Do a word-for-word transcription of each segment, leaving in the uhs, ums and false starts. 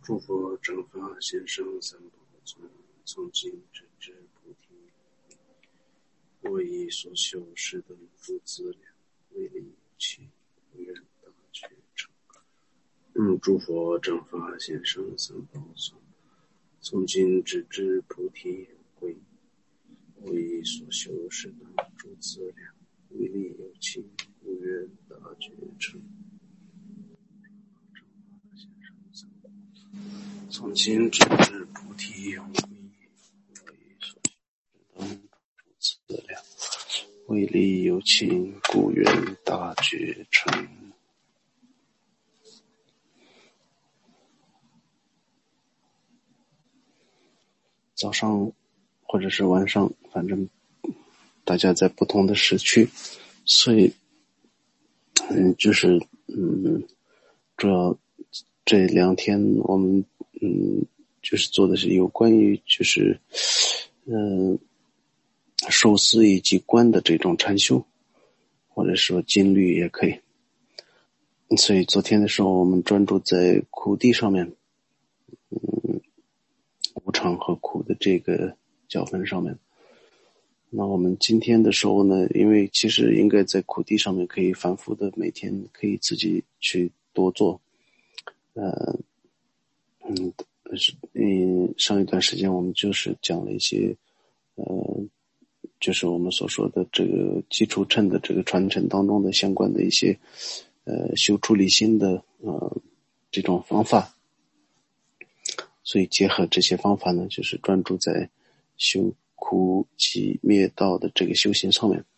诸佛正法现生三宝从从今直至菩提，我以所修是等诸资粮，为利有情，愿大觉成。嗯，诸佛正法现生三宝从从今直至菩提，归我以所修是等诸资粮，为利有情，愿大觉成。从今直至菩提，我以所修等诸资粮，为利有情，故愿大觉成。早上或者是晚上，反正大家在不同的时区，所以嗯，就是嗯，主要这两天我们嗯，就是做的是有关于就是嗯、呃，受思以及观的这种禅修，或者说禁律也可以。所以昨天的时候我们专注在苦谛上面，嗯，无常和苦的这个教分上面。那我们今天的时候呢，因为其实应该在苦谛上面可以反复的每天可以自己去多做。呃嗯是嗯上一段时间我们就是讲了一些呃就是我们所说的这个基础乘的这个传承当中的相关的一些呃修出离心的呃这种方法。所以结合这些方法呢，就是专注在修苦集灭道的这个修行上面。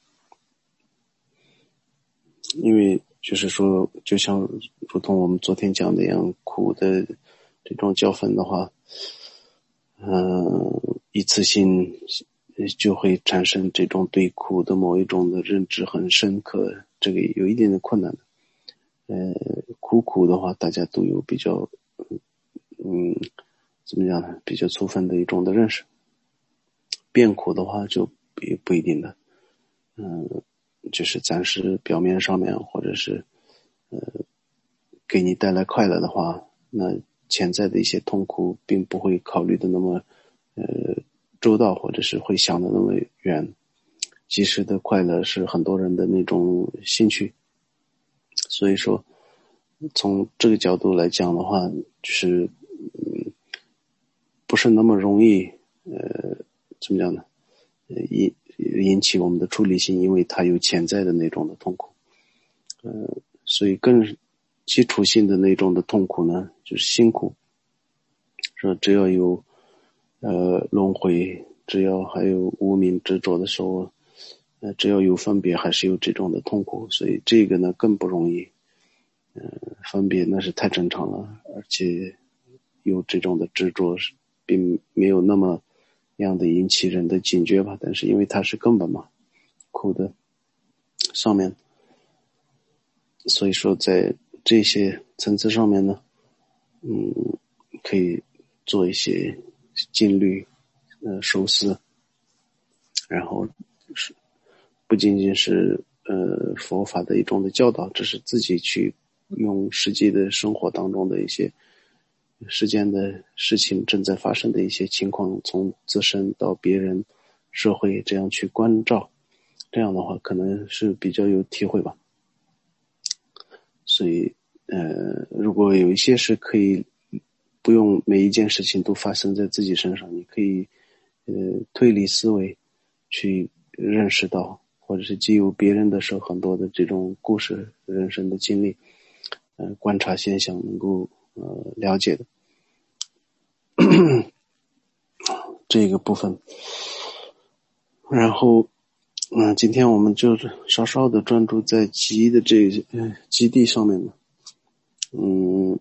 因为就是说，就像如同我们昨天讲的一样，苦的这种教分的话，嗯、呃，一次性就会产生这种对苦的某一种的认知很深刻，这个有一定的困难的。呃，苦苦的话，大家都有比较，嗯，怎么讲呢？比较充分的一种的认识。变苦的话就也不一定的，嗯，就是暂时表面上面或者是呃给你带来快乐的话，那潜在的一些痛苦并不会考虑的那么呃周到，或者是会想的那么远。即时的快乐是很多人的那种兴趣，所以说从这个角度来讲的话，就是嗯不是那么容易呃怎么讲呢？引引起我们的出离心，因为它有潜在的那种的痛苦，呃，所以更基础性的那种的痛苦呢，就是辛苦。说只要有呃轮回，只要还有无明执着的时候，呃，只要有分别，还是有这种的痛苦。所以这个呢更不容易，呃，分别那是太正常了，而且有这种的执着，并没有那么样的引起人的警觉吧，但是因为它是根本嘛，苦的上面，所以说在这些层次上面呢，嗯，可以做一些禁律，呃，受思，然后是不仅仅是呃佛法的一种的教导，只是自己去用实际的生活当中的一些世间的事情正在发生的一些情况，从自身到别人、社会这样去关照，这样的话可能是比较有体会吧。所以呃，如果有一些是可以不用每一件事情都发生在自己身上，你可以呃推理思维去认识到，或者是基于别人的时候很多的这种故事、人生的经历，呃，观察现象能够呃了解的这个部分。然后嗯、呃，今天我们就稍稍的专注在集的这个呃基地上面呢。嗯，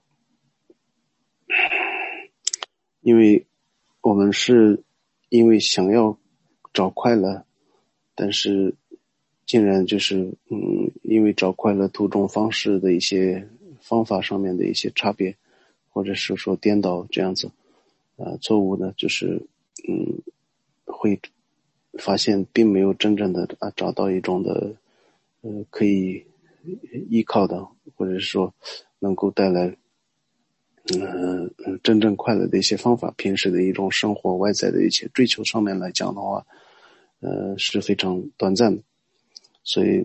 因为我们是因为想要找快乐，但是竟然就是嗯，因为找快乐途中方式的一些方法上面的一些差别，或者是说颠倒这样子，呃，错误呢，就是嗯，会发现并没有真正的啊找到一种的呃可以依靠的，或者是说能够带来嗯、呃，真正快乐的一些方法，平时的一种生活外在的一些追求上面来讲的话，呃，是非常短暂的。所以，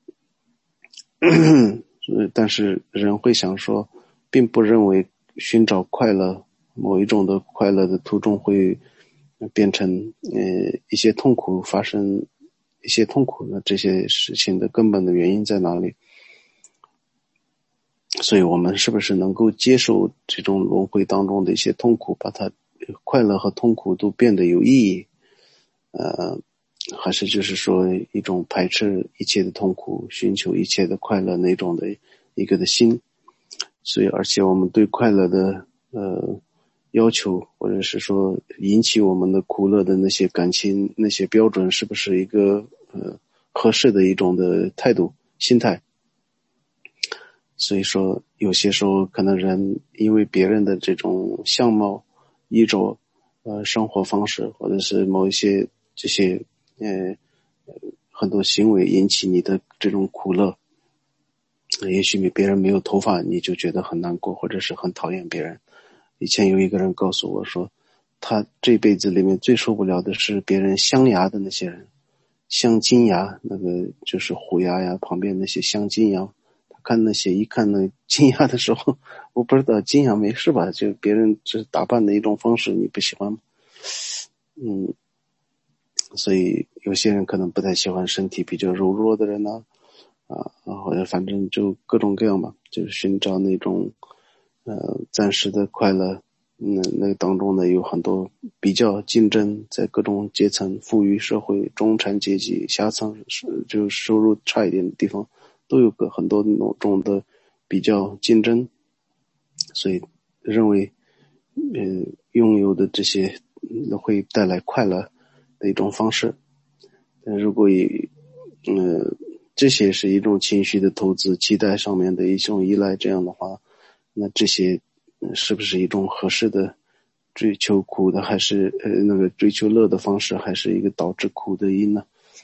但是人会想说，并不认为寻找快乐，某一种的快乐的途中会变成呃一些痛苦发生，一些痛苦的这些事情的根本的原因在哪里？所以我们是不是能够接受这种轮回当中的一些痛苦，把它快乐和痛苦都变得有意义？呃，还是就是说一种排斥一切的痛苦，寻求一切的快乐那种的一个的心？所以，而且我们对快乐的呃要求，或者是说引起我们的苦乐的那些感情、那些标准，是不是一个呃合适的一种的态度、心态？所以说，有些时候可能人因为别人的这种相貌、衣着、呃生活方式，或者是某一些这些呃很多行为引起你的这种苦乐。也许你别人没有头发，你就觉得很难过，或者是很讨厌别人。以前有一个人告诉我说，他这辈子里面最受不了的是别人镶牙的那些人，镶金牙，那个就是虎牙呀，旁边那些镶金牙。他看那些，一看那金牙的时候，我不知道金牙没事吧？就别人这打扮的一种方式，你不喜欢吗？嗯，所以有些人可能不太喜欢身体比较柔弱的人呢、啊，啊，或者反正就各种各样吧，就是寻找那种呃暂时的快乐。嗯，那当中呢有很多比较竞争，在各种阶层，富裕社会、中产阶级、下层，就收入差一点的地方，都有个很多那种的比较竞争，所以认为，嗯、呃，拥有的这些嗯会带来快乐的一种方式。但如果以，呃，这些是一种情绪的投资，期待上面的一种依赖，这样的话，那这些、呃、是不是一种合适的追求苦的，还是呃那个追求乐的方式，还是一个导致苦的因呢？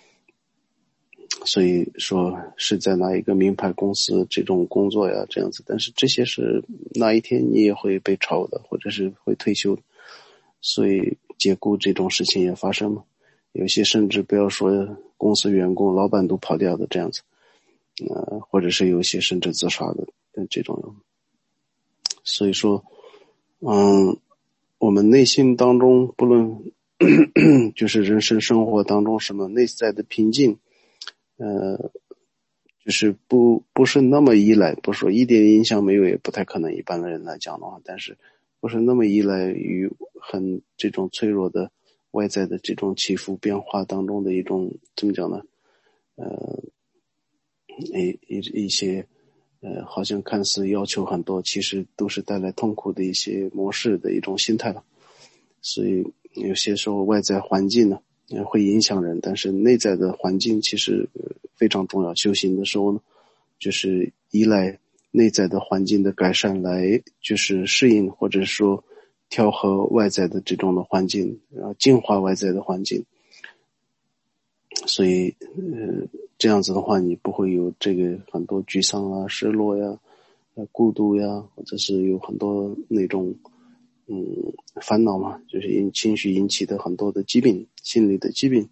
所以说是在哪一个名牌公司这种工作呀，这样子，但是这些是哪一天你也会被炒的，或者是会退休的，所以解雇这种事情也发生嘛。有些甚至不要说公司员工，老板都跑掉的这样子，呃，或者是有些甚至自杀的这种。所以说，嗯，我们内心当中，不论就是人生生活当中什么内在的平静，呃，就是不不是那么依赖，不说一点影响没有，也不太可能。一般的人来讲的话，但是不是那么依赖于很这种脆弱的外在的这种起伏变化当中的一种怎么讲呢？呃，一一一些呃，好像看似要求很多，其实都是带来痛苦的一些模式的一种心态吧。所以有些时候外在环境呢会影响人，但是内在的环境其实非常重要。修行的时候呢，就是依赖内在的环境的改善来就是适应或者说调和外在的这种的环境，然后净化外在的环境。所以呃这样子的话，你不会有这个很多沮丧啊、失落呀、呃孤独呀，或者是有很多那种嗯烦恼嘛，就是因情绪引起的很多的疾病，心理的疾病。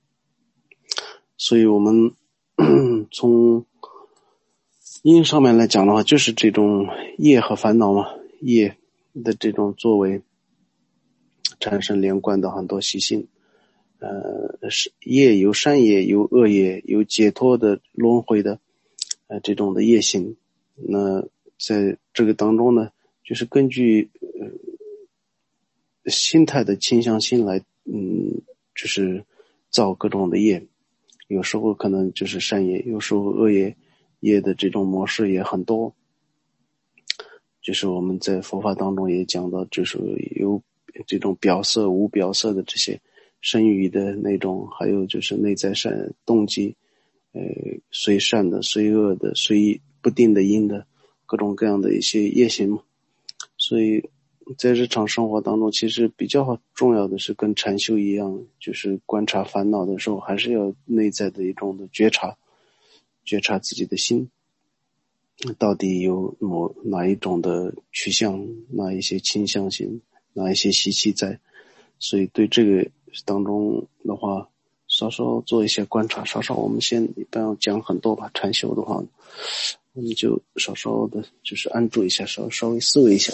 所以我们从因上面来讲的话，就是这种业和烦恼嘛，业的这种作为产生连贯的很多习性。呃，是业有善业，有恶业，有解脱的轮回的，呃，这种的业性。那在这个当中呢，就是根据呃心态的倾向性来，嗯，就是造各种的业。有时候可能就是善业，有时候恶业，业的这种模式也很多。就是我们在佛法当中也讲到，就是有这种表色、无表色的这些身语的那种，还有就是内在善动机，呃，随善的、随恶的、随不定的因的各种各样的一些业行嘛。所以在日常生活当中，其实比较重要的是跟禅修一样，就是观察烦恼的时候，还是要内在的一种的觉察，觉察自己的心。 到底有某哪一种的趋向，哪一些倾向性，哪一些习气在，所以对这个当中的话，稍稍做一些观察，稍稍我们先不要讲很多吧，禅修的话，我们就稍稍的就是安住一下，稍稍微思维一下。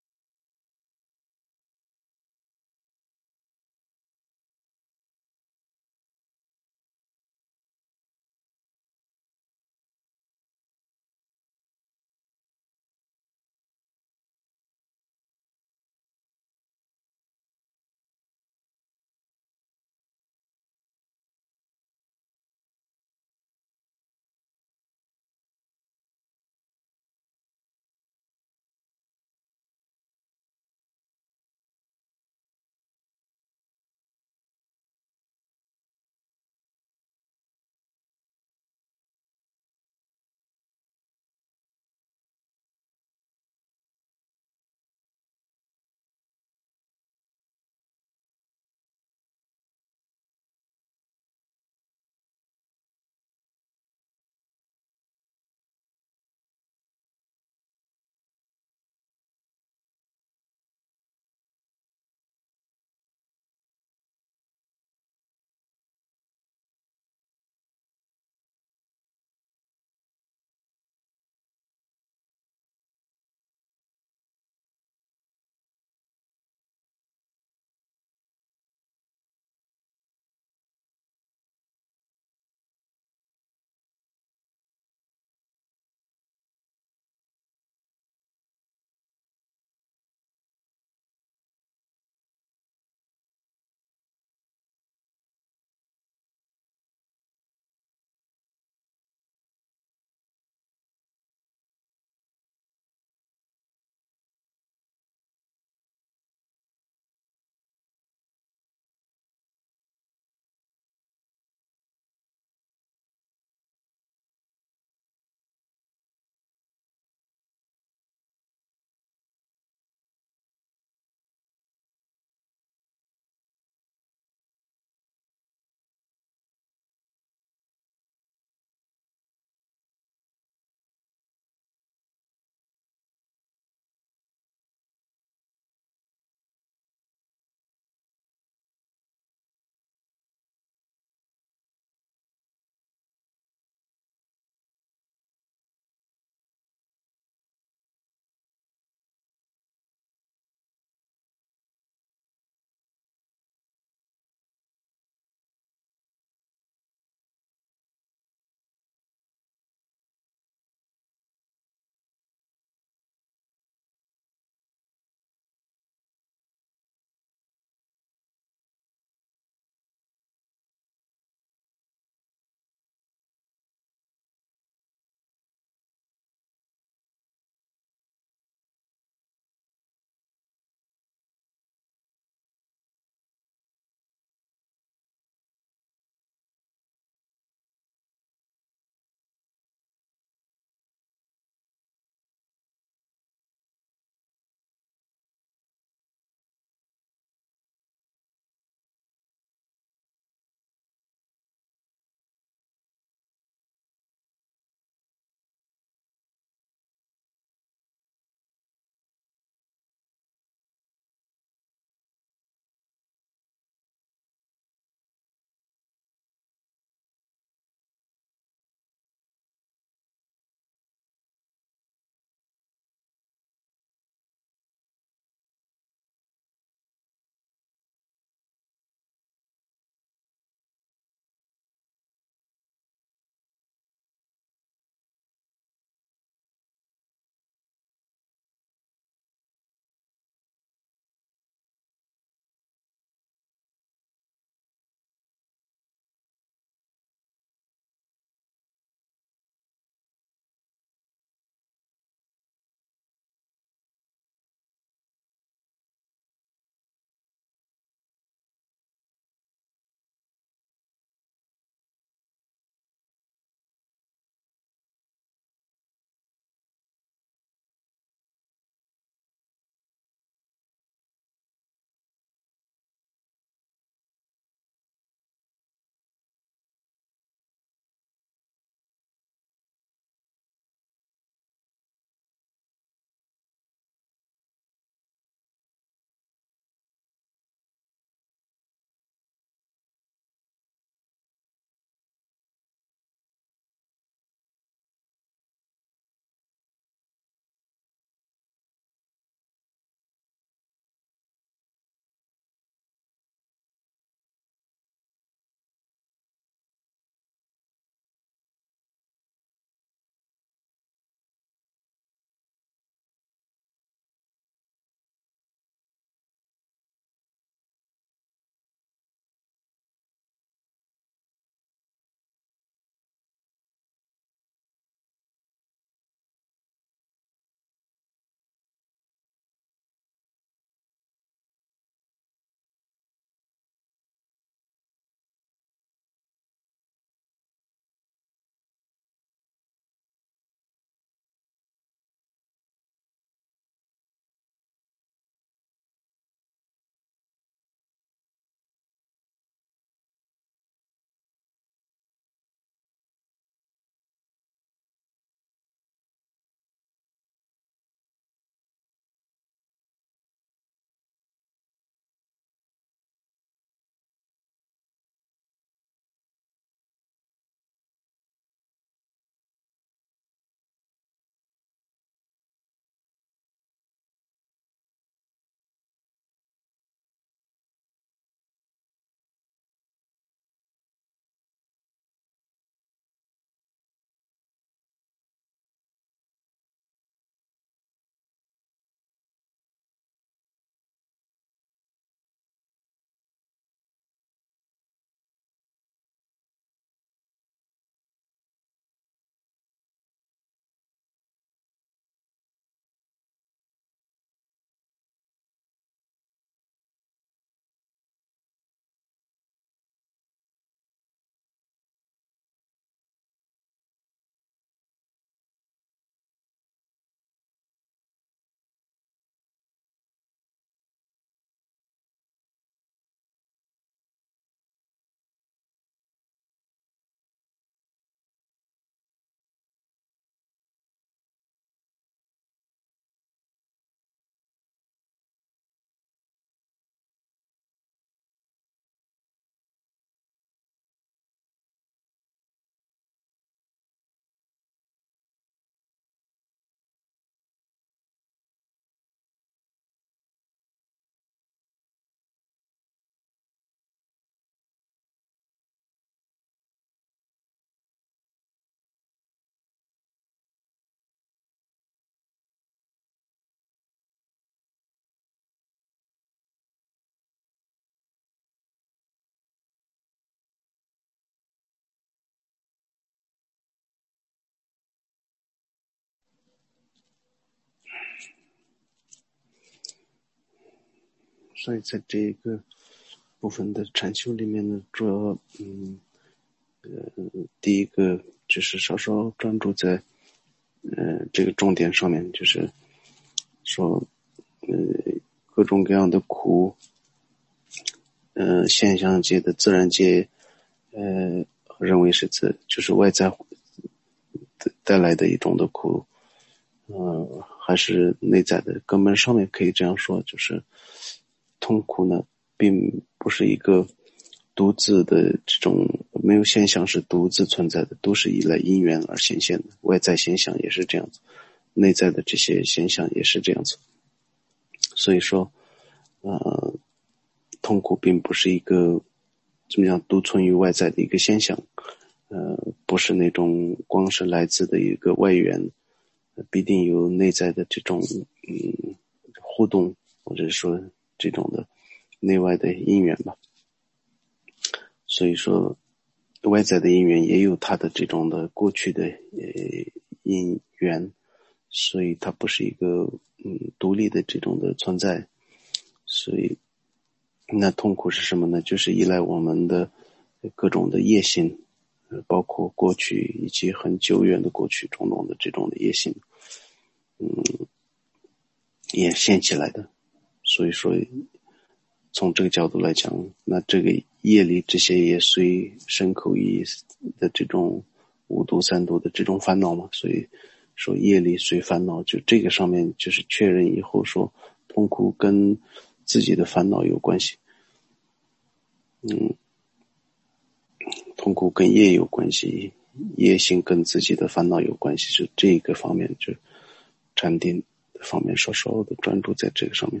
所以在这个部分的禅修里面呢，主要嗯呃第一个就是稍稍专注在呃这个重点上面，就是说呃各种各样的苦，呃现象界的自然界，呃认为是自就是外在带来的一种的苦，呃还是内在的，根本上面可以这样说，就是痛苦呢并不是一个独自的这种，没有现象是独自存在的，都是依赖因缘而显现的，外在现象也是这样子，内在的这些现象也是这样子。所以说呃痛苦并不是一个怎么样独存于外在的一个现象，呃不是那种光是来自的一个外缘，必定有内在的这种嗯互动，或者说这种的内外的因缘吧。所以说外在的因缘也有它的这种的过去的呃因缘，所以它不是一个嗯独立的这种的存在。所以那痛苦是什么呢？就是依赖我们的各种的业性，包括过去以及很久远的过去种种的这种的业性嗯也现起来的。所以说从这个角度来讲，那这个业力这些也随身口意的这种五毒三毒的这种烦恼嘛，所以说业力随烦恼，就这个上面就是确认以后说痛苦跟自己的烦恼有关系，嗯，痛苦跟业有关系，业性跟自己的烦恼有关系，就这个方面就禅定的方面稍稍的专注在这个上面。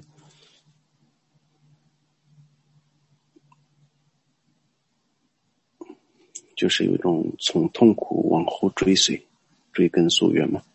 就是有一种从痛苦往后追随，追根溯源嘛。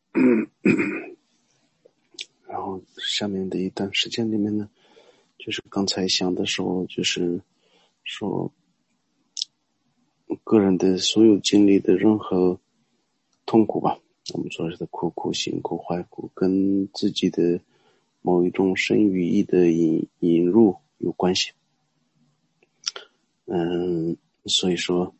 然后下面的一段时间里面呢，就是刚才想的时候，就是说个人的所有经历的任何痛苦吧，我们说是的苦苦辛苦坏苦，跟自己的某一种深语义的引引入有关系。嗯，所以说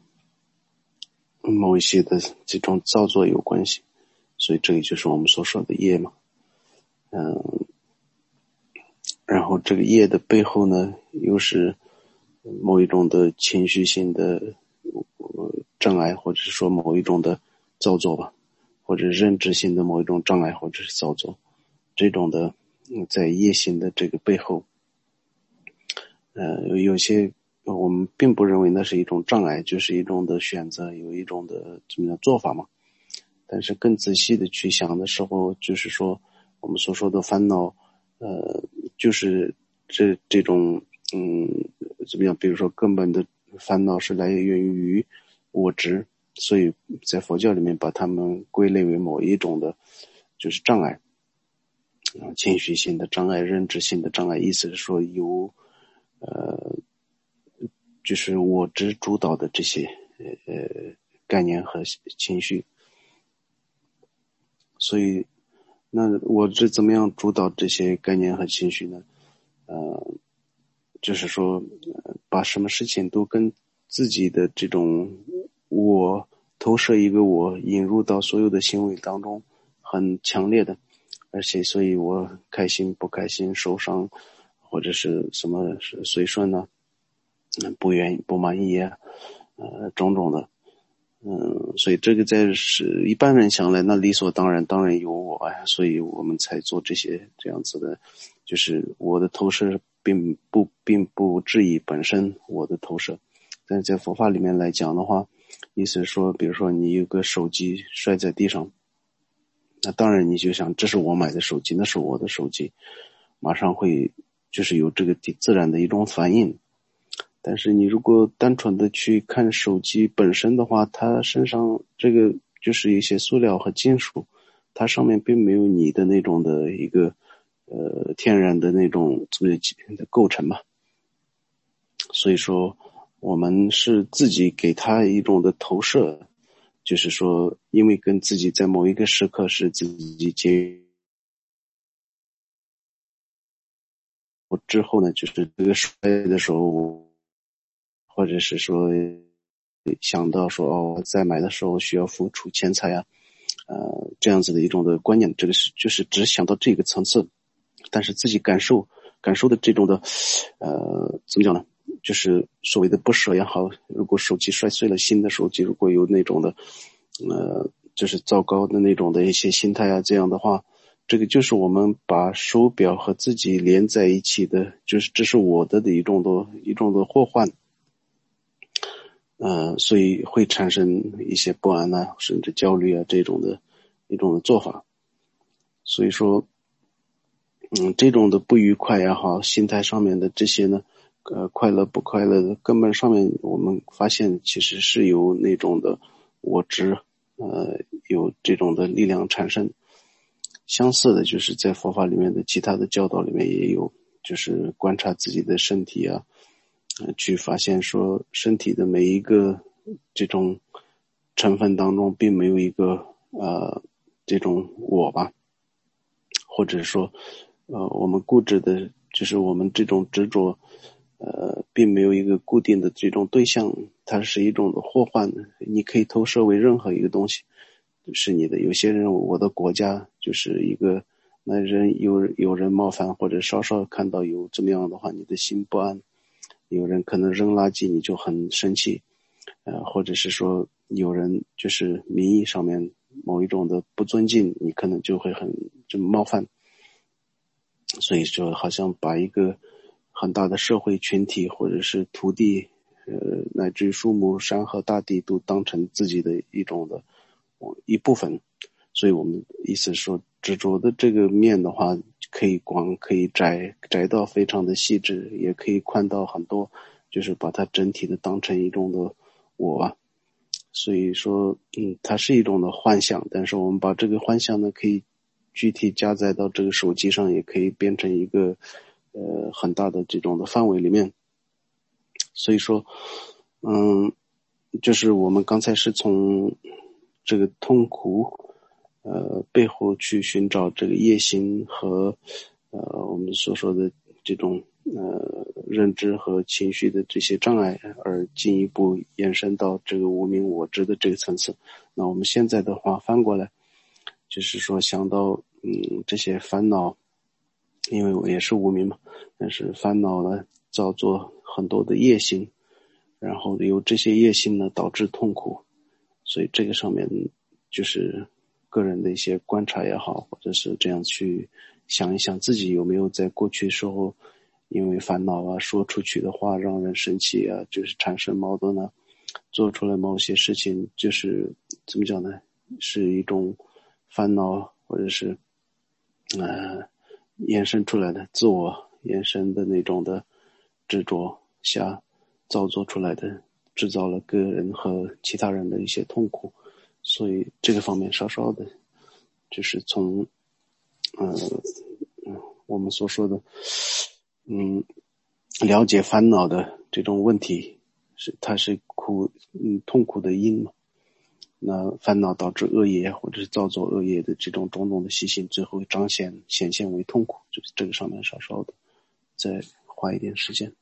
某一些的这种造作有关系，所以这个就是我们所说的业嘛。嗯，然后这个业的背后呢，又是某一种的情绪性的障碍，或者是说某一种的造作吧，或者认知性的某一种障碍或者是造作，这种的在业性的这个背后，呃，有些我们并不认为那是一种障碍，就是一种的选择，有一种的怎么样做法嘛。但是更仔细的去想的时候，就是说我们所说的烦恼，呃，就是这这种嗯怎么样？比如说根本的烦恼是来源于我执，所以在佛教里面把它们归类为某一种的，就是障碍，啊，情绪性的障碍、认知性的障碍，意思是说由呃，就是我执主导的这些呃概念和情绪。所以那我是怎么样主导这些概念和情绪呢？呃，就是说、呃、把什么事情都跟自己的这种我投射一个我引入到所有的行为当中，很强烈的，而且所以我开心不开心受伤或者是什么是随顺呢、啊、不愿意不满意啊，呃种种的。嗯，所以这个在是一般人想来，那理所当然，当然有我呀，所以我们才做这些这样子的，就是我的投射并不并不质疑本身我的投射，但是在佛法里面来讲的话，意思是说，比如说你有个手机摔在地上，那当然你就想这是我买的手机，那是我的手机，马上会就是有这个自然的一种反应。但是你如果单纯的去看手机本身的话，它身上这个就是一些塑料和金属，它上面并没有你的那种的一个呃天然的那种这么的构成嘛。所以说我们是自己给它一种的投射，就是说因为跟自己在某一个时刻是自己结之后呢，就是这个摔的时候，或者是说想到说哦，在买的时候需要付出钱财啊，呃，这样子的一种的观念，这个是就是只想到这个层次，但是自己感受感受的这种的，呃，怎么讲呢？就是所谓的不舍也好，如果手机摔碎了，新的手机如果有那种的，呃，就是糟糕的那种的一些心态啊，这样的话，这个就是我们把手表和自己连在一起的，就是这是我的的一种的一种的祸患。呃，所以会产生一些不安啊，甚至焦虑啊这种的一种的做法。所以说，嗯，这种的不愉快也好，心态上面的这些呢，呃，快乐不快乐的根本上面，我们发现其实是由那种的我执，呃，有这种的力量产生。相似的就是在佛法里面的其他的教导里面也有，就是观察自己的身体啊，呃，去发现说身体的每一个这种成分当中并没有一个呃这种我吧，或者说呃我们固执的就是我们这种执着呃并没有一个固定的这种对象，它是一种的祸患，你可以投射为任何一个东西是你的。有些人我的国家就是一个，那人有有人冒犯或者稍稍看到有这么样的话，你的心不安。有人可能扔垃圾你就很生气，呃，或者是说有人就是名义上面某一种的不尊敬，你可能就会很就冒犯。所以说好像把一个很大的社会群体或者是土地，呃，乃至于树木、山河大地都当成自己的一种的一部分。所以我们意思是说，执着的这个面的话，可以广，可以窄，窄到非常的细致，也可以宽到很多，就是把它整体的当成一种的我啊。 所以说嗯，它是一种的幻想，但是我们把这个幻想呢可以具体加载到这个手机上，也可以变成一个呃很大的这种的范围里面。所以说嗯，就是我们刚才是从这个痛苦呃背后去寻找这个业心和呃我们所说的这种呃认知和情绪的这些障碍，而进一步延伸到这个无明我知的这个层次。那我们现在的话翻过来，就是说想到嗯这些烦恼，因为我也是无明嘛，但是烦恼呢造作很多的业心，然后由这些业心呢导致痛苦，所以这个上面就是个人的一些观察也好，或者是这样去想一想自己有没有在过去时候因为烦恼啊说出去的话让人生气啊，就是产生矛盾啊，做出了某些事情，就是怎么讲呢，是一种烦恼或者是呃延伸出来的自我延伸的那种的执着下造作出来的，制造了个人和其他人的一些痛苦。所以这个方面稍稍的就是从呃我们所说的嗯了解烦恼的这种问题，是它是苦嗯痛苦的因嘛，那烦恼导致恶业或者是造作恶业的这种种种的习性，最后彰显显现为痛苦，就是这个上面稍稍的再花一点时间。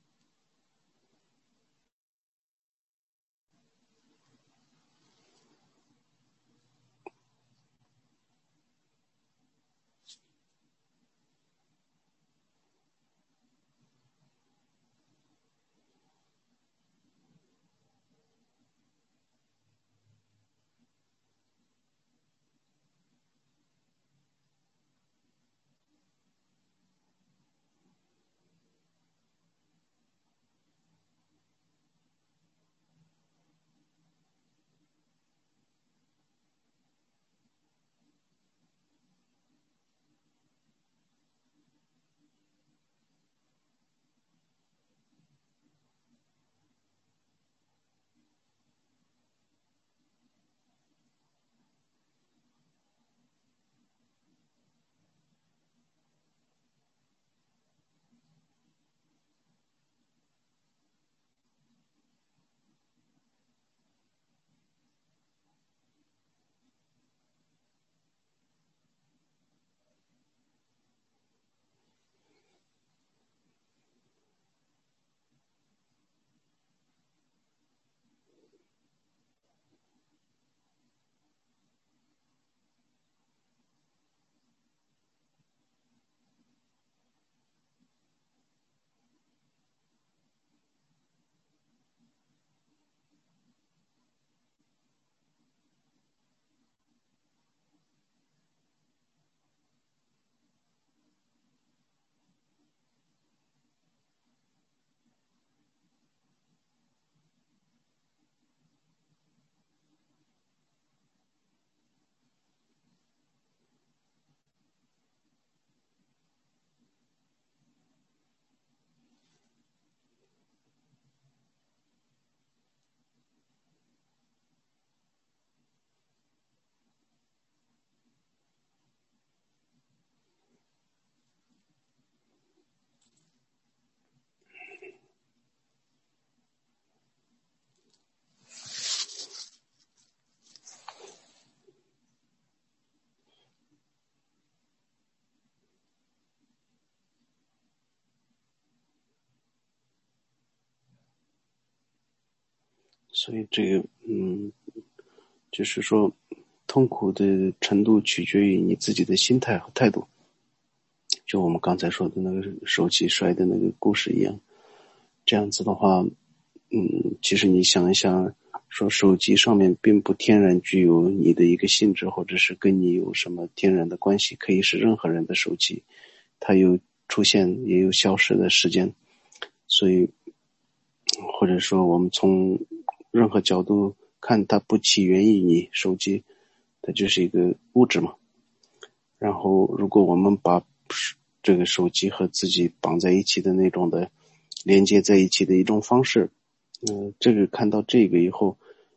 所以这个嗯就是说痛苦的程度取决于你自己的心态和态度，就我们刚才说的那个手机摔的那个故事一样。这样子的话嗯，其实你想一想，说手机上面并不天然具有你的一个性质，或者是跟你有什么天然的关系，可以是任何人的手机，它有出现也有消失的时间。所以或者说我们从任何角度看，它不起源于你手机，它就是一个物质嘛。然后如果我们把这个手机和自己绑在一起的那种的连接在一起的一种方式，嗯、呃，这个看到这个以后，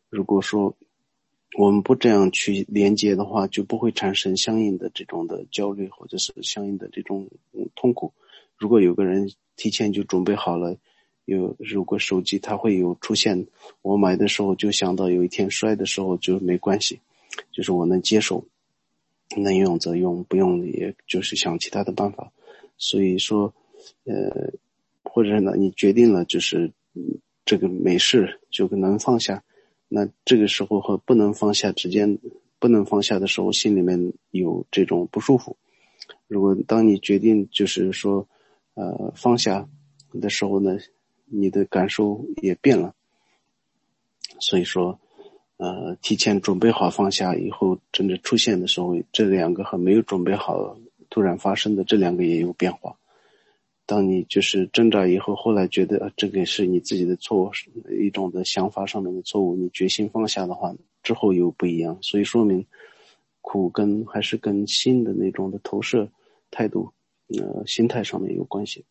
如果说我们不这样去连接的话，就不会产生相应的这种的焦虑，或者是相应的这种痛苦。如果有个人提前就准备好了，有如果手机它会有出现，我买的时候就想到有一天摔的时候就没关系，就是我能接受，能用则用，不用也就是想其他的办法。所以说呃，或者呢你决定了就是这个没事就能放下，那这个时候和不能放下之间，不能放下的时候心里面有这种不舒服。如果当你决定就是说呃放下的时候呢，你的感受也变了。所以说呃提前准备好放下以后，真正出现的时候，这两个和没有准备好突然发生的这两个也有变化。当你就是挣扎以后，后来觉得、啊、这个是你自己的错误，一种的想法上面的错误，你决心放下的话，之后又不一样。所以说明苦跟还是跟心的那种的投射态度呃心态上面有关系。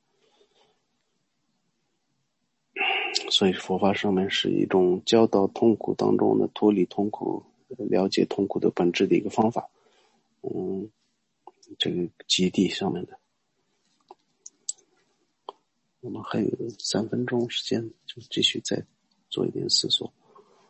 所以佛法上面是一种教导痛苦当中的脱离痛苦，了解痛苦的本质的一个方法。嗯，这个基地上面的。我们还有三分钟时间，就继续再做一点思索。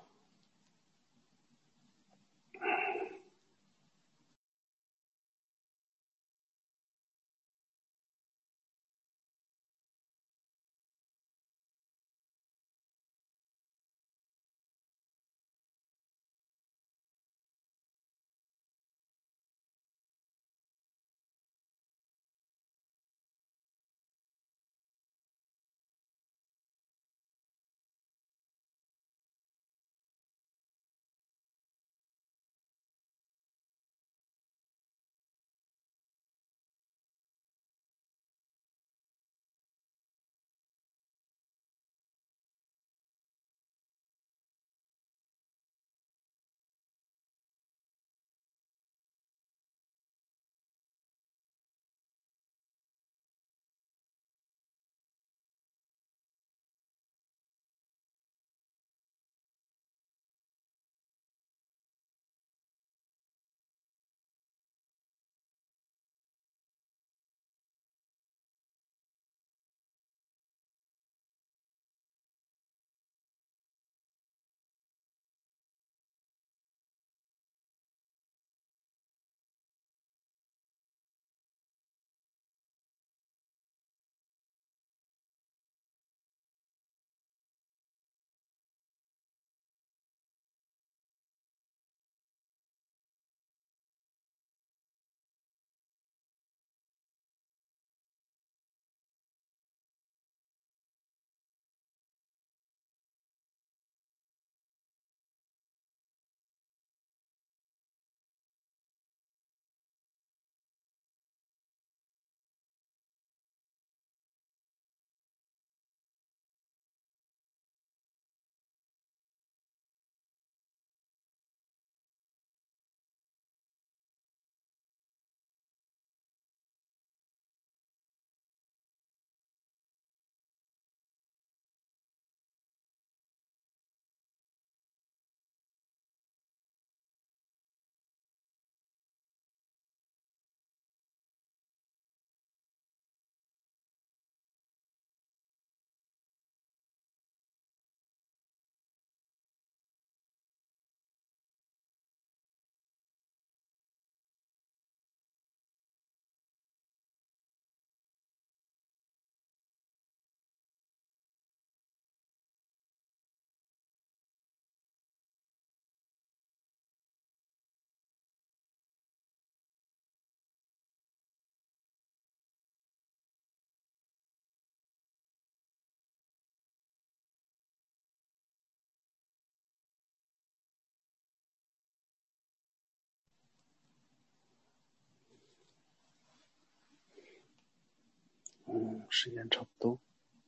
嗯，时间差不多。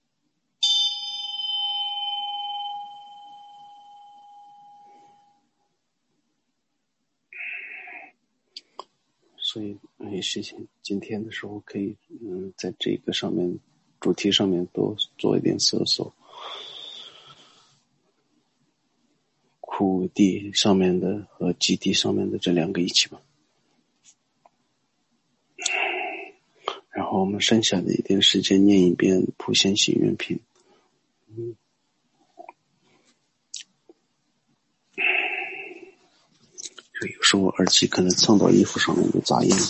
所以也是今天的时候可以嗯在这个上面主题上面多做一点思索。苦地上面的和基地上面的这两个一起吧。然后我们剩下的一点时间念一遍普贤行愿品。嗯，有时候耳机可能蹭到衣服上面的杂音。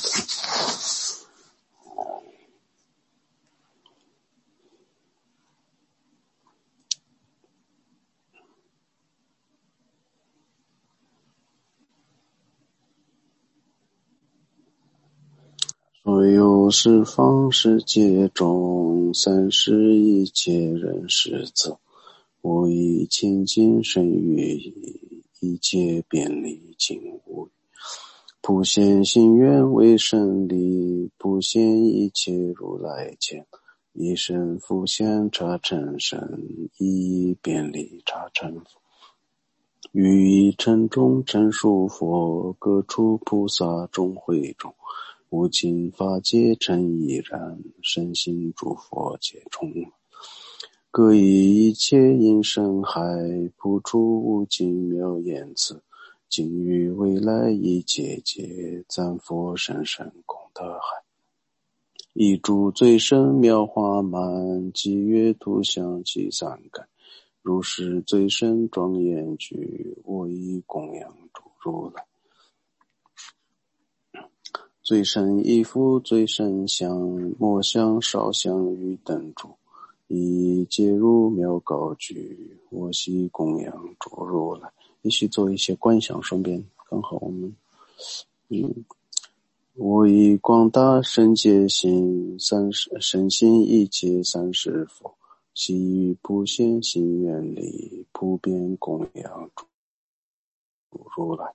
所有十方世界中，三世一切人世子，我以清净身语，一切便利尽无余。普贤行愿为胜利，普贤一切如来前，一生复现刹尘身，一便利刹尘佛。于一尘中陈述佛，各处菩萨众会中，无尽法界尘亦然，身心诸佛皆充满。各以一切因身海，普出无尽妙言辞，今于未来一切界，赞佛甚深功德海。一诸最深妙华满，即月图像其三盖，如是最深庄严具，我以供养诸如来。最深一幅最深相，末相少相于等诸，一皆如妙高举，我悉供养诸如来。也许做一些观想，顺便刚好我们嗯，我以广大圣界心，三世身心一切三世佛，悉于普贤行愿力，普遍供养诸如来。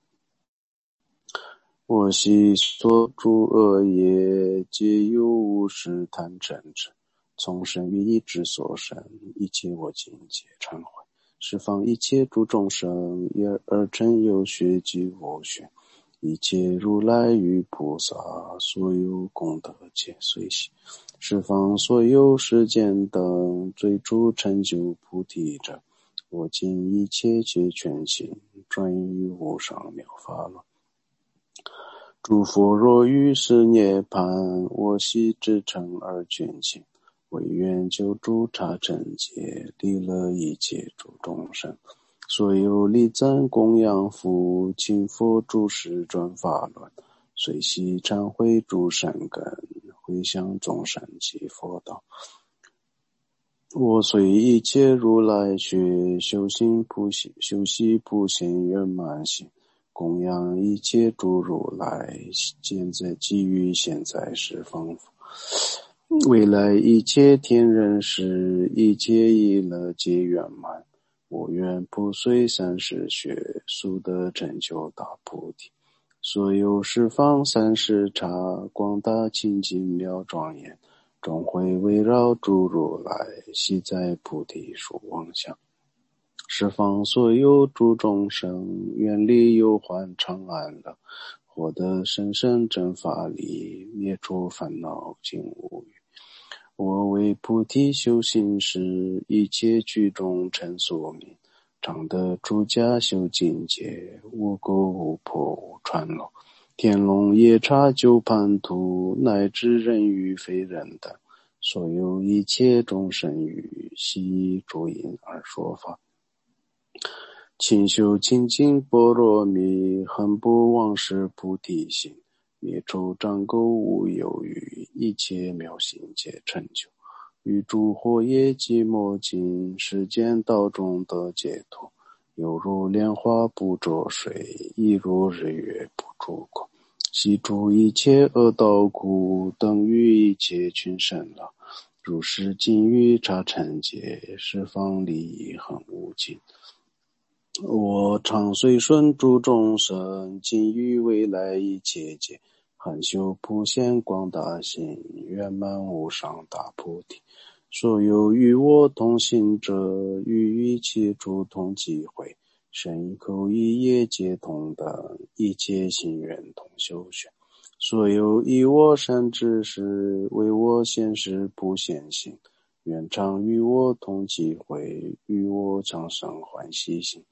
我悉所诸恶业，皆由无始贪嗔痴，从生于一之所生，一切我今皆忏悔。十方一切诸众生，而成有学及无学，一切如来与菩萨，所有功德皆随喜。十方所有世间等，最初成就菩提者，我今一切皆全心，转于无上妙法轮。诸佛若于是涅槃，我悉至诚而捐献，唯愿救诸刹尘界，利乐一切诸众生。所有礼赞供养福，请佛诸世转法轮，随喜忏悔诸善根，回向众生及佛道。我随一切如来学，修行普贤，修习普贤圆满行，供养一切诸如来，现在给予现在十方佛，未来一切天人世，一切意乐皆圆满。我愿不随三世学，速得成就大菩提。所有十方三世刹，广大清净妙庄严，终会围绕诸如来，悉在菩提树妄想。十方所有诸众生，愿离忧患常安乐，获得甚深真法理，灭除烦恼尽无余。我为菩提修行时，一切具众称所名，常得出家修境界，无垢无破无穿漏，天龙夜叉九盘土，乃至人与非人等，所有一切众生于悉诸因而说法。勤修清净般若蜜，恒不忘失菩提心，灭除障垢无有余，一切妙行皆成就。于诸火业及魔境，世间道中得解脱，犹如莲花不着水，亦如日月不著光。悉诸一切恶道苦，等于一切群生乐，如是尽于刹尘界，十方利益恒无尽。我常随顺诸众生，今于未来一切界，恒修普贤广大行，圆满无上大菩提。所有与我同行者，与一切诸同机会，身口意业皆同等，一切心愿同修学。所有以我善知识，为我现世普贤行，愿常与我同机会，与我常生欢喜心。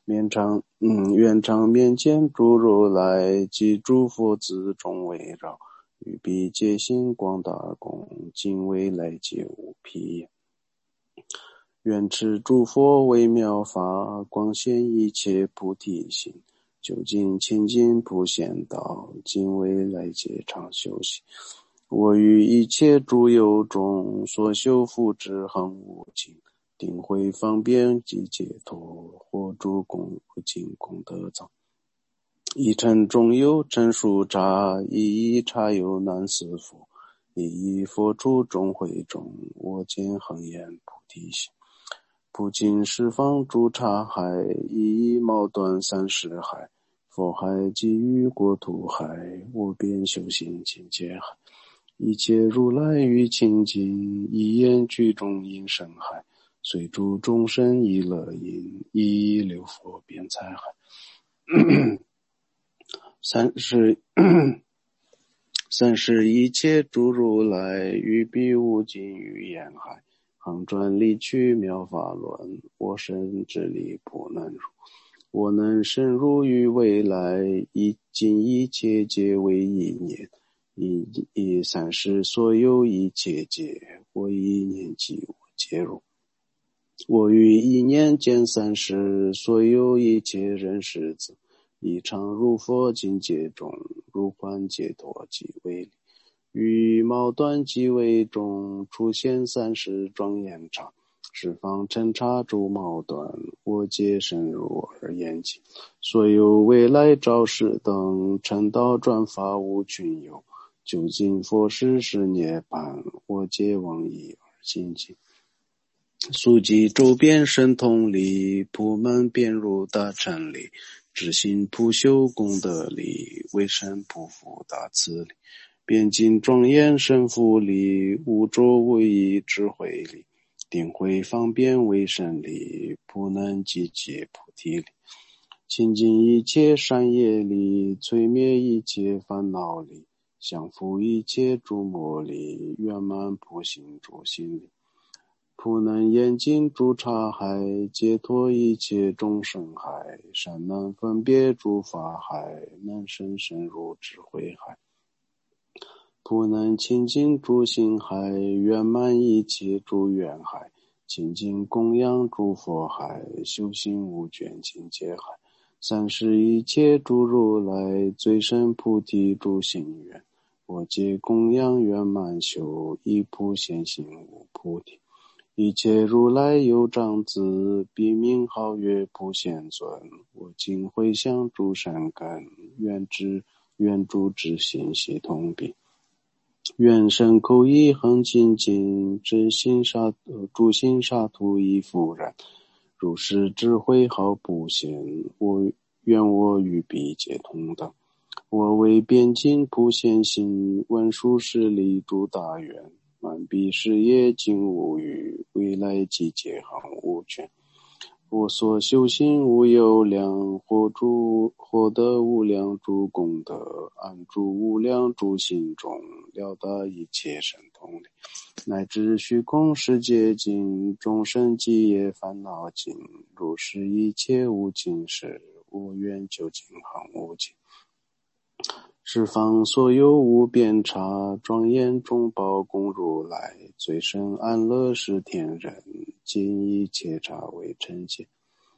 面常嗯，愿常面见诸如来及诸佛子众围绕，于彼皆行广大功，今未来皆无疲。愿持诸佛微妙法，光显一切菩提心，究竟清净普贤道，今未来皆常修习。我于一切诸有中，所修福智恒无尽，定慧方便及解脱，或诸功无尽功德藏。一尘中有陈数刹，一一刹有难思佛，一一佛处众会中，我见恒言菩提心。普尽十方诸刹海，一一毛断三世海，佛海及于国土海，我便修行境界海。一切如来于清净，一言具中因深海，随诸众生一乐因，一一流佛遍财海。三是三是一切诸如来于彼无尽于言海，恒转离趣妙法轮，我身之力不能入。我能深入于未来，以尽一切皆为一念，以以三世所有一切界，我一念即我皆入。我于一念见三世所有一切人世子，以常入佛境界中，如幻解脱即为理。于毛断即为中，出现三世庄严刹，十方尘刹诸毛断，我皆深入而严净。所有未来昭示等，成道转法无群有，究竟佛事是涅槃，我皆往诣而精进。速记周边神通力，普门遍入大乘力，知行普修功德力，为神普福大慈力，遍尽庄严神福力，无着无异智慧力，定慧方便为神力，普能积集菩提力，清净一切善业力，摧灭一切烦恼力，降伏一切诸魔力，圆满普行诸心力，普能严禁诸刹海，解脱一切众生海，善能分别诸法海，能深深入智慧海，普能清净诸心海，圆满一切诸愿海，清净供养诸佛海，修行无倦境界海，三世一切诸如来，最深菩提诸心愿，我皆供养圆满修，一普现行无菩提。一切如来有长子，彼名号曰普贤尊，我今回向诸善根，愿知愿诸之心系统彼，愿身口意恒清净，知心沙诸心沙土已复然，如是智慧毫不显，我愿我与彼皆同等。我为边境普贤行，文殊师利诸大愿，满彼事业尽无余，未来即皆恒无倦。我所修行无有量，获诸获得无量诸功德，安住无量诸心中，了达一切神通力，乃至虚空世界尽，众生极业烦恼尽，如是一切无尽事，我愿究竟恒无尽。十方所有无边刹，庄严中宝供如来，最深安乐是天人，尽一切刹为尘界。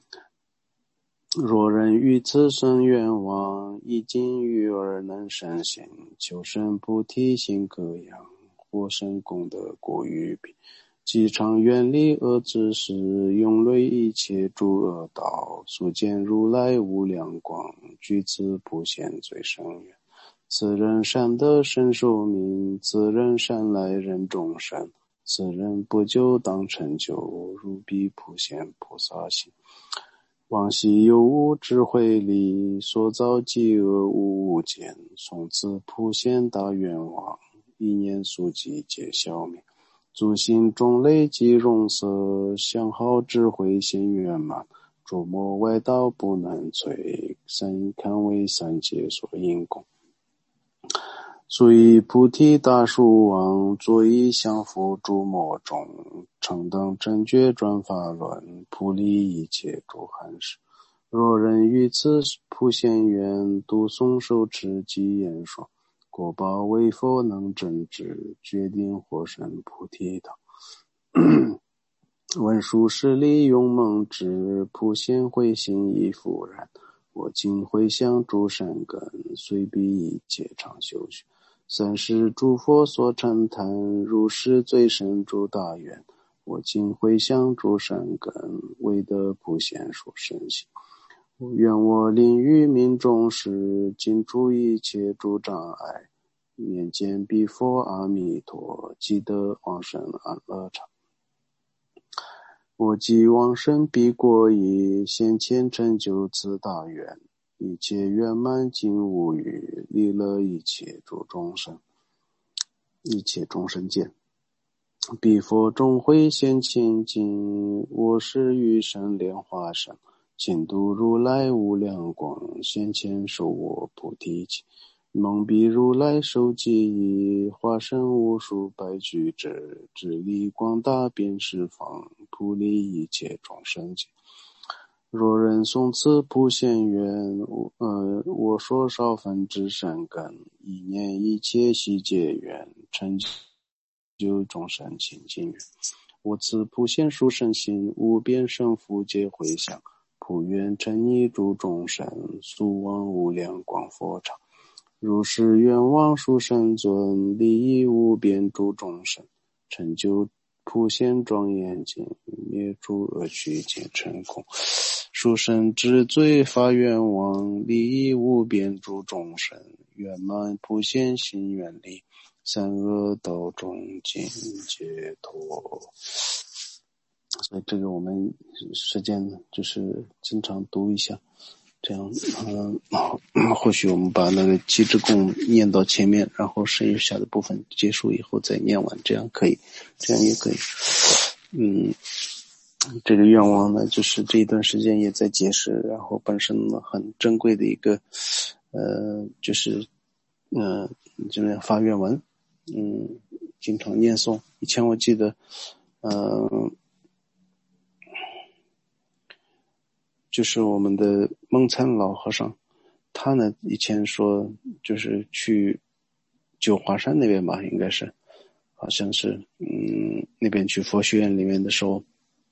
若人于此生愿望，一尽于而能生行，求生菩提心各样，获生功德过于彼。即常远离恶知识，永类一切诸恶道，所见如来无量光，具此普贤最胜愿。此人善得身寿命，此人善来人众生，此人不久当成就，如彼普贤菩萨行。往昔有无智慧力，所造饥饿无无间，从此普贤大愿望，一念速即皆消灭。诸心种类即容色，相好智慧现圆满，诸魔外道不能摧，三堪为三界所应供。所以菩提大树王，作以降伏诸魔众，成等正觉转法轮，普利一切诸寒士。 若人于此普贤愿，读诵受持及言说，果报为佛能正知，决定获生菩提道。文殊师利勇猛智，普贤慧心亦复然。我今回向诸善根，随彼一切常修学。三世诸佛所称叹，如是最深诸大愿。我今回向诸善根，为得普贤殊胜行。愿我临于民众时，尽除一切诸障碍，面见彼佛阿弥陀，即得往生安乐场。我既往生彼国已，先前成就此大愿，一切圆满尽无余，利乐一切诸众生。一切众生见彼佛终会现前进，我是余生莲花生，尽度如来无量光，先前受我菩提情。蒙彼如来受记忆，化身无数百俱胝，智力广大遍十方，普利一切众生界。若人诵此普贤愿，呃，我说少分之善根，一念一切悉皆愿，成就众生清净愿。我此普贤殊胜行，无边胜福皆回向，普愿成溺诸众生，速往无量光佛场。如是愿望殊胜尊，利益无边诸众生，成就普贤庄严境，灭诸恶趣皆成空。殊胜至最发愿望，利益无边诸众生，圆满普贤行愿力，三恶道中尽解脱。所以这个我们时间呢，就是经常读一下，这样，嗯、呃，或许我们把那个机智供念到前面，然后剩下的部分结束以后再念完，这样可以，这样也可以。嗯，这个愿望呢，就是这一段时间也在解释，然后本身呢很珍贵的一个，呃，就是，呃，这边发愿文，嗯，经常念诵。以前我记得，呃。就是我们的蒙参老和尚，他呢以前说就是去九华山那边吧，应该是，好像是，嗯，那边去佛学院里面的时候，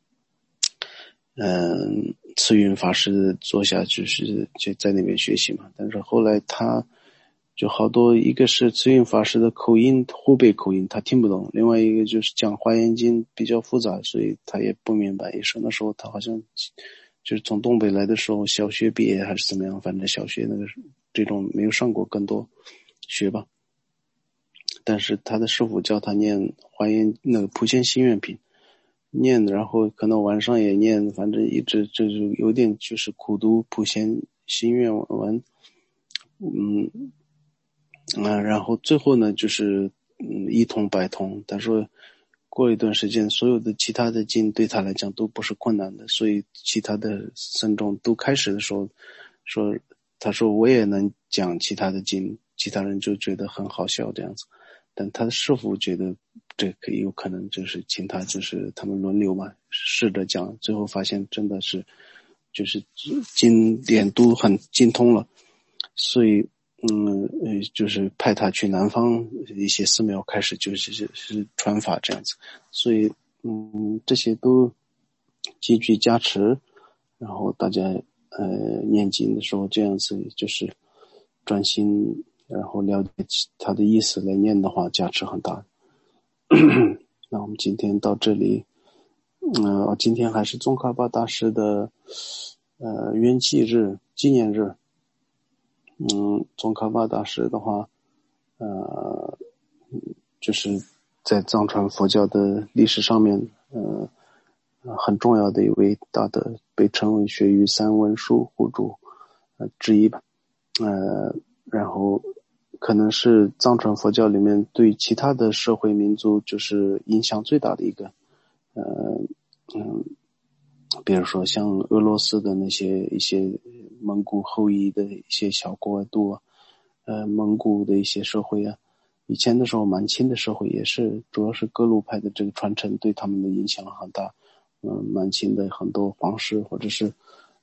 嗯，慈云法师坐下就是就在那边学习嘛。但是后来他就好多，一个是慈云法师的口音，湖北口音他听不懂，另外一个就是讲华严经比较复杂，所以他也不明白。也是那时候他好像就是从东北来的时候，小学毕业还是怎么样，反正小学那个这种没有上过，更多学吧。但是他的师父教他念华严那个普贤心愿品，念，然后可能晚上也念，反正一直就是有点就是苦读普贤心愿文，嗯，啊，然后最后呢就是嗯一通百通。他说过一段时间，所有的其他的经对他来讲都不是困难的，所以其他的僧众都开始的时候说，他说我也能讲其他的经，其他人就觉得很好笑这样子。但他的师父觉得这可以有可能就是请他就是他们轮流嘛，试着讲，最后发现真的是就是经典都很精通了，所以嗯，就是派他去南方一些寺庙开始就是是是传法这样子，所以嗯这些都极具加持，然后大家呃念经的时候这样子就是专心，然后了解他的意思来念的话，加持很大。那我们今天到这里，嗯、呃，今天还是宗喀巴大师的呃圆寂日纪念日。嗯，宗喀巴大师的话，呃，就是在藏传佛教的历史上面，呃，很重要的一位大德，被称为学于三文殊护主呃之一吧。呃，然后可能是藏传佛教里面对其他的社会民族就是影响最大的一个，呃，嗯。比如说像俄罗斯的那些一些蒙古后裔的一些小国度啊，呃，蒙古的一些社会啊，以前的时候满清的社会也是，主要是格鲁派的这个传承对他们的影响很大。嗯，满清的很多皇室或者是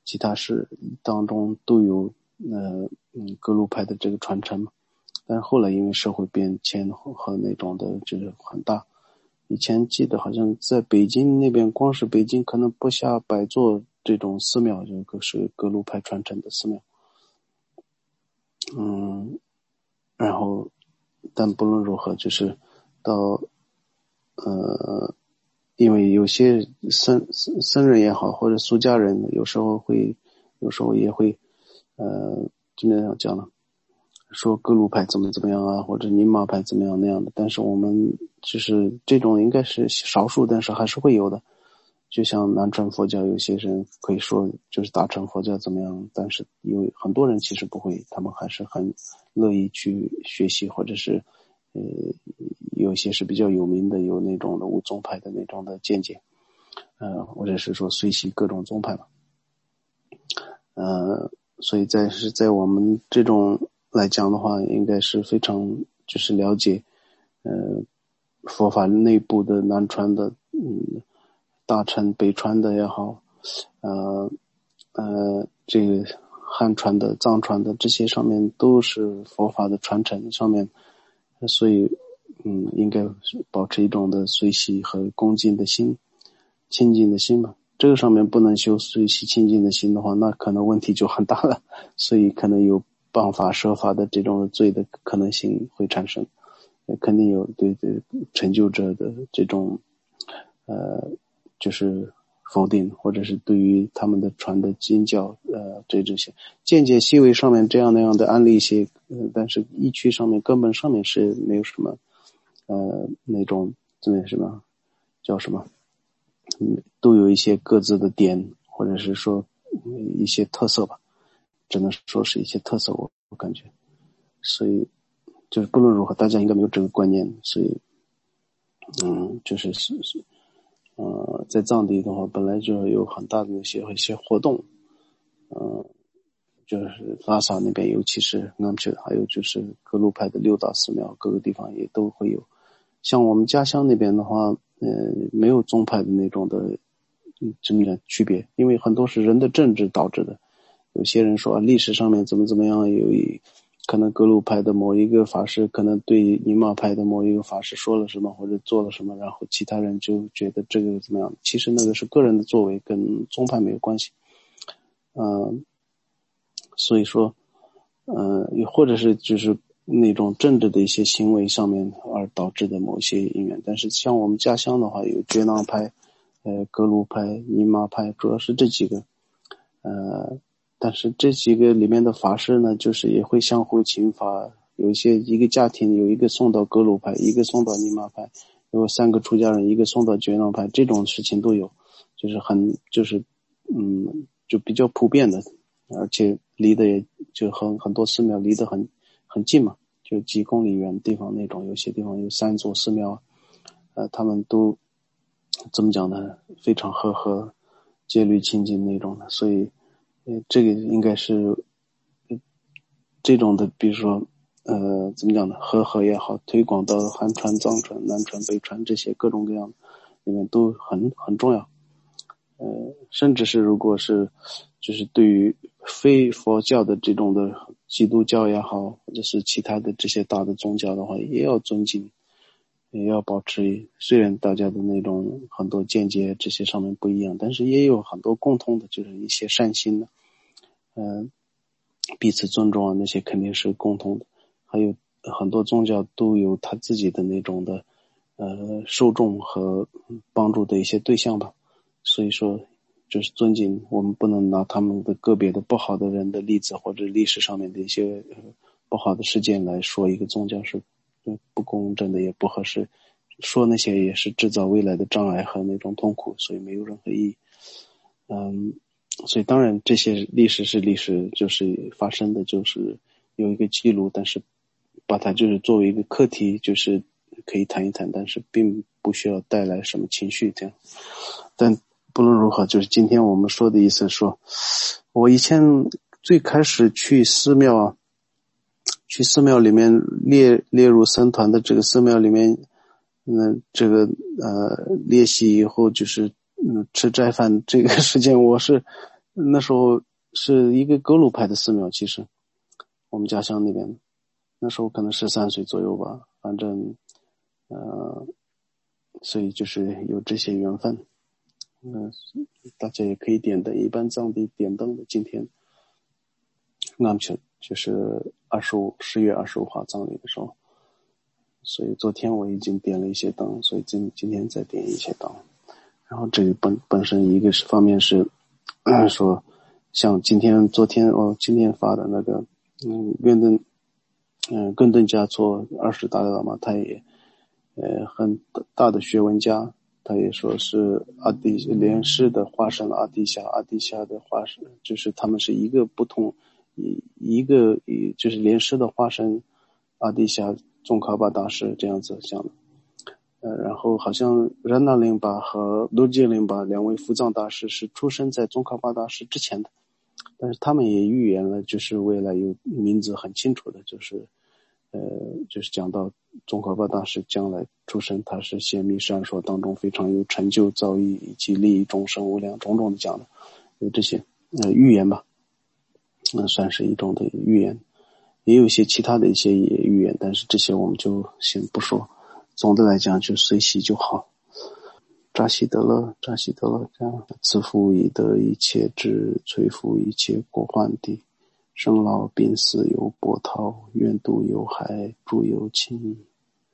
其他寺当中都有呃嗯格鲁派的这个传承嘛。但是后来因为社会变迁和那种的就是很大，以前记得好像在北京那边，光是北京可能不下百座这种寺庙，就是格鲁派传承的寺庙。嗯，然后但不论如何，就是到呃，因为有些僧僧人也好，或者出家人，有时候会，有时候也会，呃，怎么样讲呢？说格鲁派怎么怎么样啊，或者宁玛派怎么样那样的。但是我们就是这种应该是少数，但是还是会有的。就像南传佛教，有些人可以说就是大乘佛教怎么样，但是有很多人其实不会，他们还是很乐意去学习，或者是呃有些是比较有名的，有那种的无宗派的那种的见解，呃或者是说随喜各种宗派嘛。呃所以在是在我们这种来讲的话，应该是非常就是了解呃佛法内部的南传的嗯大乘北传的也好，呃呃这个汉传的藏传的这些上面都是佛法的传承上面，所以嗯应该保持一种的随喜和恭敬的心，亲近的心嘛。这个上面不能修随喜亲近的心的话，那可能问题就很大了，所以可能有谤法设法的这种罪的可能性会产生，肯定有对对成就者的这种呃就是否定，或者是对于他们的传的经教呃这这些见解细微上面这样那样的案例一些，呃但是依据上面根本上面是没有什么呃那种这那什么叫什么嗯都有一些各自的点，或者是说一些特色吧，只能说是一些特色，我我感觉。所以就是不论如何大家应该没有这个观念，所以嗯就是是是呃在藏地的话本来就有很大的一些一些活动，呃就是拉萨那边尤其是南区，还有就是格鲁派的六大寺庙，各个地方也都会有。像我们家乡那边的话呃没有宗派的那种的这么的区别，因为很多是人的政治导致的。有些人说、啊、历史上面怎么怎么样，有一可能格鲁派的某一个法师可能对宁玛派的某一个法师说了什么或者做了什么，然后其他人就觉得这个怎么样，其实那个是个人的作为，跟宗派没有关系。嗯、呃，所以说呃也或者是就是那种政治的一些行为上面而导致的某些因缘。但是像我们家乡的话，有觉囊派呃格鲁派宁玛派，主要是这几个呃但是这几个里面的法师呢，就是也会相互请法，有一些一个家庭有一个送到格鲁派，一个送到宁玛派，有三个出家人，一个送到觉囊派，这种事情都有，就是很就是嗯就比较普遍的，而且离得也就很很多寺庙离得很很近嘛，就几公里远的地方那种，有些地方有三座寺庙，呃他们都怎么讲呢，非常和和戒律清净那种的，所以呃，这个应该是这种的，比如说，呃，怎么讲呢？和合也好，推广到汉传、藏传、南传、北传这些各种各样的里面都很很重要。呃，甚至是如果是，就是对于非佛教的这种的基督教也好，或者是其他的这些大的宗教的话，也要尊敬，也要保持。虽然大家的那种很多见解这些上面不一样，但是也有很多共通的，就是一些善心的。嗯、呃，彼此尊重啊，那些肯定是共同的。还有很多宗教都有他自己的那种的呃受众和帮助的一些对象吧。所以说就是尊敬，我们不能拿他们的个别的不好的人的例子或者历史上面的一些、呃、不好的事件来说一个宗教是不公正的，也不合适，说那些也是制造未来的障碍和那种痛苦，所以没有任何意义。嗯，所以当然这些历史是历史，就是发生的，就是有一个记录，但是把它就是作为一个课题，就是可以谈一谈，但是并不需要带来什么情绪这样。但不论如何，就是今天我们说的意思说，我以前最开始去寺庙啊，去寺庙里面列列入僧团的这个寺庙里面，嗯，这个呃列席以后就是嗯吃斋饭这个时间，我是那时候是一个格鲁派的寺庙，其实我们家乡那边，那时候可能十三岁左右吧，反正呃，所以就是有这些缘分。嗯、呃，大家也可以点灯，一般藏地点灯的今天俺们去就是二十五十月二十五号葬礼的时候，所以昨天我已经点了一些灯，所以今今天再点一些灯。然后这个本本身一个是方面是、呃、说像今天昨天哦今天发的那个嗯根登嗯根登嘉措二世达赖喇嘛，他也呃很大的学问家，他也说是阿底莲师的化身，阿底夏阿底夏的化身，就是他们是一个不同一一个就是莲师的化身，阿底夏宗喀巴大师这样子讲的。呃，然后好像仁那林巴和卢吉林巴两位伏藏大师是出生在宗喀巴大师之前的，但是他们也预言了，就是未来有名字很清楚的，就是呃，就是讲到宗喀巴大师将来出生，他是显密闪烁当中非常有成就造诣以及利益众生无量种种的讲的，有这些呃预言吧，那、呃、算是一种的预言，也有一些其他的一些预言，但是这些我们就先不说。总的来讲就随喜就好。扎西德勒扎西德勒这样，自负以得一切智，摧伏一切过患地，生老病死有波涛，愿度有海，诸有情。